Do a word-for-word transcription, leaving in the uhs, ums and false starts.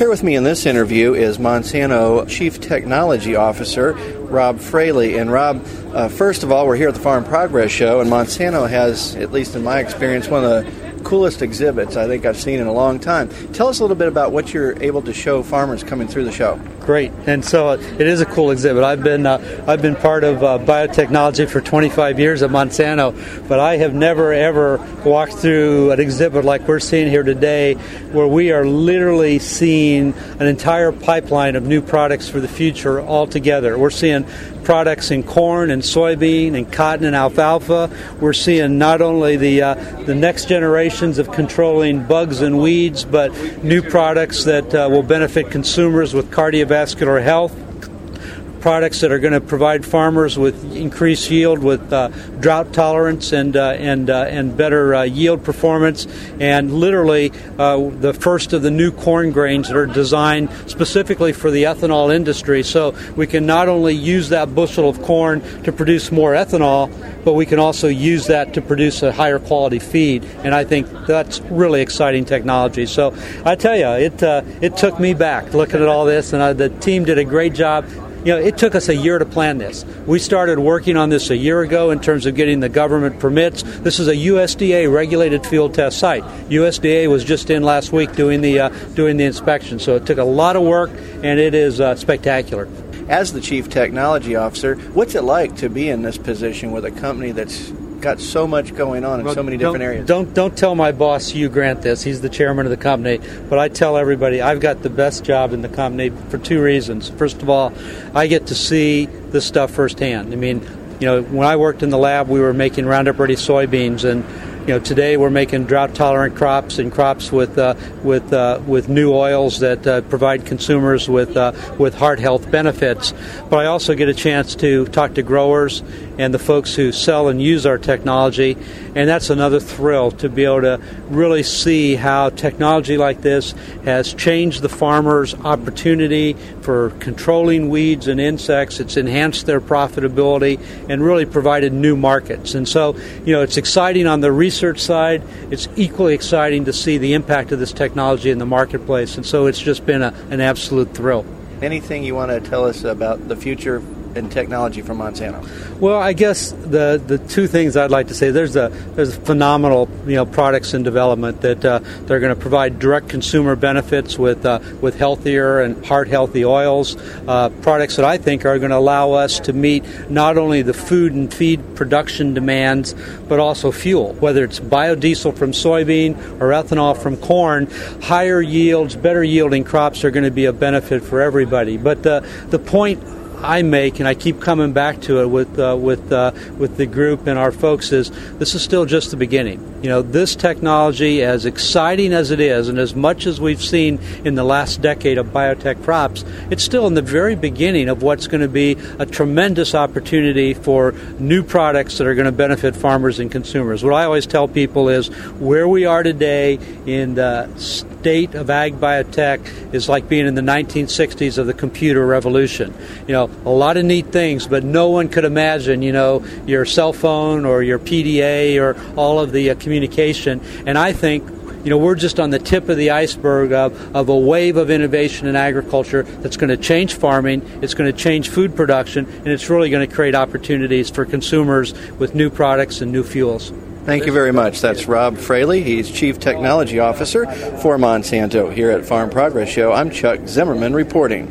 Here with me in this interview is Monsanto Chief Technology Officer Rob Fraley. And Rob, uh, first of all, we're here at the Farm Progress Show, and Monsanto has, at least in my experience, one of the coolest exhibits I think I've seen in a long time. Tell us a little bit about what you're able to show farmers coming through the show. Great, and so uh, it is a cool exhibit. I've been uh, I've been part of uh, biotechnology for twenty-five years at Monsanto, but I have never ever walked through an exhibit like we're seeing here today, where we are literally seeing an entire pipeline of new products for the future all together. We're seeing products in corn and soybean and cotton and alfalfa. We're seeing not only the uh, the next generations of controlling bugs and weeds, but new products that uh, will benefit consumers with cardiovascular health, products that are going to provide farmers with increased yield, with uh, drought tolerance and uh, and uh, and better uh, yield performance, and literally uh, the first of the new corn grains that are designed specifically for the ethanol industry. So we can not only use that bushel of corn to produce more ethanol, but we can also use that to produce a higher quality feed. And I think that's really exciting technology. So I tell you, it uh, it took me back looking at all this, and uh, the team did a great job. You know, it took us a year to plan this. We started working on this a year ago in terms of getting the government permits. This is a U S D A-regulated field test site. U S D A was just in last week doing the uh, doing the inspection, so it took a lot of work, and it is uh, spectacular. As the Chief Technology Officer, what's it like to be in this position with a company that's got so much going on in well, so many different areas? Don't don't tell my boss Hugh Grant this. He's the chairman of the company. But I tell everybody I've got the best job in the company for two reasons. First of all, I get to see this stuff firsthand. I mean, you know, when I worked in the lab, we were making Roundup Ready soybeans, and you know, today we're making drought-tolerant crops and crops with uh, with uh, with new oils that uh, provide consumers with uh, with heart health benefits. But I also get a chance to talk to growers and the folks who sell and use our technology, and that's another thrill to be able to really see how technology like this has changed the farmer's opportunity for controlling weeds and insects. It's enhanced their profitability and really provided new markets. And so, you know, it's exciting on the research side. It's equally exciting to see the impact of this technology in the marketplace, and so it's just been a, an absolute thrill. Anything you want to tell us about the future in technology from Monsanto? Well, I guess the the two things I'd like to say, there's a there's phenomenal you know products in development that uh, they're going to provide direct consumer benefits with uh, with healthier and heart healthy oils, uh, products that I think are going to allow us to meet not only the food and feed production demands, but also fuel, whether it's biodiesel from soybean or ethanol from corn. Higher yields, better yielding crops are going to be a benefit for everybody. But uh, the point I make, and I keep coming back to it with uh, with uh, with the group and our folks, is this is still just the beginning. You know, this technology, as exciting as it is, and as much as we've seen in the last decade of biotech crops, it's still in the very beginning of what's going to be a tremendous opportunity for new products that are going to benefit farmers and consumers. What I always tell people is where we are today in the state of ag biotech is like being in the nineteen sixties of the computer revolution. You know, a lot of neat things, but no one could imagine, you know, your cell phone or your P D A or all of the uh, communication. And I think, you know, we're just on the tip of the iceberg of, of a wave of innovation in agriculture that's going to change farming, it's going to change food production, and it's really going to create opportunities for consumers with new products and new fuels. Thank you very much. That's Rob Fraley. He's Chief Technology Officer for Monsanto here at Farm Progress Show. I'm Chuck Zimmerman reporting.